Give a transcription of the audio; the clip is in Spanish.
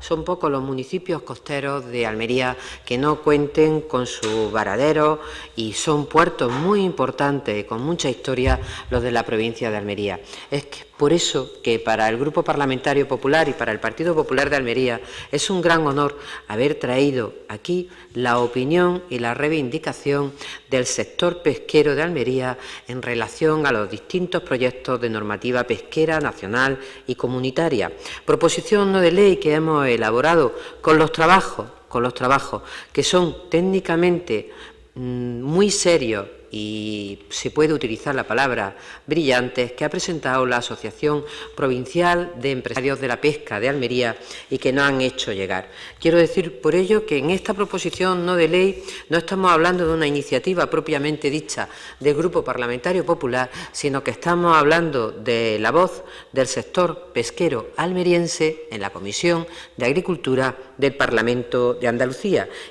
son pocos los municipios costeros de Almería que no cuenten con su varadero, y son puertos muy importantes, con mucha historia, los de la provincia de Almería. Es por eso que para el Grupo Parlamentario Popular y para el Partido Popular de Almería es un gran honor haber traído aquí la opinión y la reivindicación del sector pesquero de Almería en relación a los distintos proyectos de normativa pesquera nacional y comunitaria. Proposición no de ley que hemos elaborado con los trabajos que son técnicamente muy serios, y se puede utilizar la palabra brillantes, que ha presentado la Asociación Provincial de Empresarios de la Pesca de Almería y que nos han hecho llegar. Quiero decir por ello que en esta proposición no de ley no estamos hablando de una iniciativa propiamente dicha del Grupo Parlamentario Popular, sino que estamos hablando de la voz del sector pesquero almeriense en la Comisión de Agricultura del Parlamento de Andalucía.